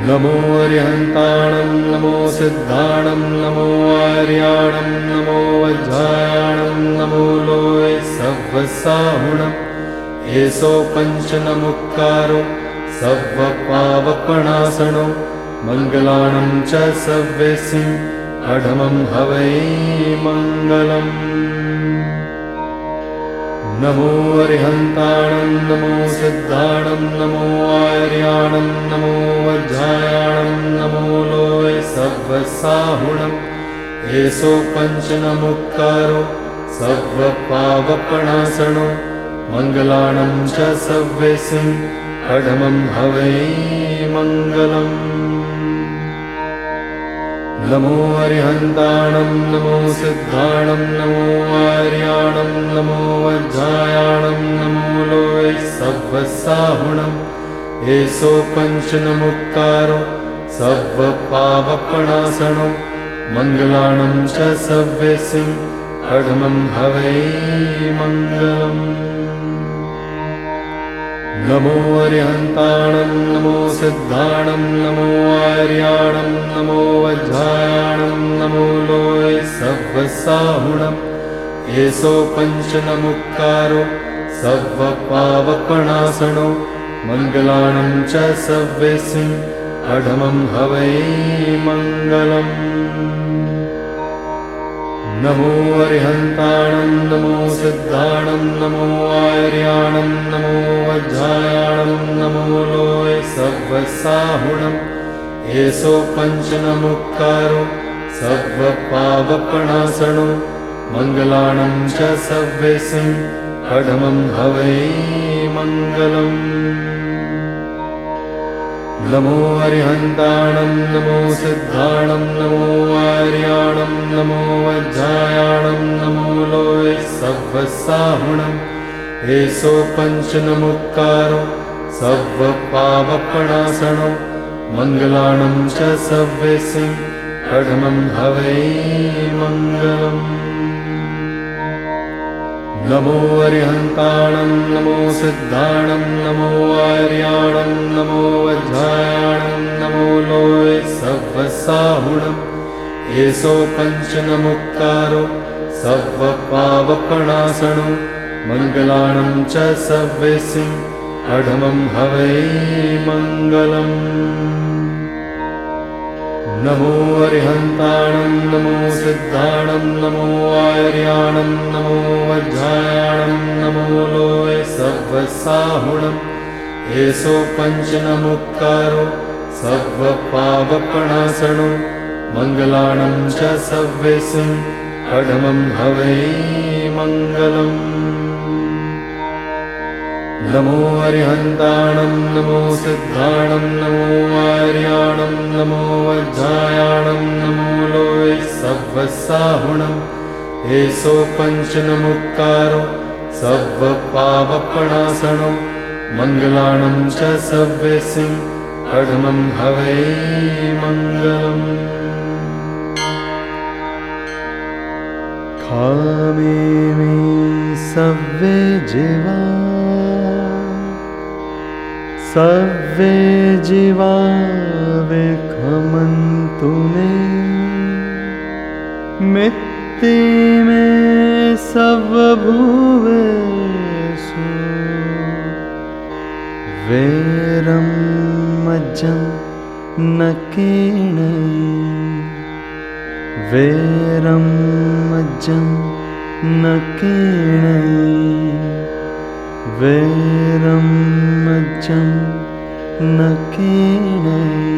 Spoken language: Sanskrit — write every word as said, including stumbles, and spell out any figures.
नमो अरिहन्ताणं नमो सिद्धाणं नमो आर्याणं नमो वज्रायाणं नमो लोय सव्वसाहुणम् एसो पञ्चनमुक्कारो सव्वपावपणासनो मङ्गलानं च सव्यसिं अढमं हवै मङ्गलम् नमो अरिहन्ताणं नमो सिद्धाणं नमो आर्याणं नमो वज्रायाणं नमो लोय सव्वसाहुणम् एसो पञ्चनमुक्कारो सव्वपावपणासनो मङ्गलानं च सव्यसिं अढमं हवै मङ्गलम् नमो अरिहन्ताणं नमो सिद्धाणं नमो आर्याणं नमो वज्रायाणं नमो लोय सव्वसाहुणम् एसो पञ्चनमुक्कारो सव्वपावपणासनो मङ्गलानं च सव्यसिं अढमं हवै मङ्गलम् नमो अरिहन्ताणं नमो सिद्धाणं नमो आर्याणं नमो वज्रायाणं नमो लोय सव्वसाहुणम् एसो पञ्चनमुक्कारो सव्वपावपणासनो मङ्गलानं च सव्यसिं अढमं हवै मङ्गलम् नमो अरिहन्ताणं नमो सिद्धाणं नमो आर्याणं नमो वज्रायाणं नमो लोय सव्वसाहुणम् एसो पञ्चनमुक्कारो सव्वपावपणासनो मङ्गलानं च सव्यसिं अढमं हवै मङ्गलम् नमो अरिहन्ताणं नमो सिद्धाणं नमो आर्याणं नमो वज्रायाणं नमो लोय सव्वसाहुणम् एसो पञ्चनमुक्कारो सव्वपावपणासनो मङ्गलानं च सव्यसिं अढमं हवै मङ्गलम् नमो अरिहन्ताणं नमो सिद्धाणं नमो आर्याणं नमो वज्रायाणं नमो लोय सव्वसाहुणम् एसो पञ्चनमुक्कारो सव्वपावपणासनो मङ्गलानं च सव्यसिं अढमं हवै मङ्गलम् नमो अरिहन्ताणं नमो सिद्धाणं नमो आर्याणं नमो वज्रायाणं नमो लोय सव्वसाहुणम् एसो पञ्चनमुक्कारो सव्वपावपणासनो मङ्गलानं च सव्यसिं अढमं हवै मङ्गलम् नमो अरिहन्ताणं नमो सिद्धाणं नमो आर्याणं नमो वज्रायाणं नमो लोय सव्वसाहुणम् एसो पञ्चनमुक्कारो सव्वपावपणासनो मङ्गलानं च सव्यसिं अढमं हवै मङ्गलम् खामे मे सव्वे जीवा सव्वे जीवा विखमन्तु मे मित्ति मे सव्वभुवेषु वैरं मज्जं न कीणै वैरं मज्जं न कीणै वैरं मज्जं न कीणै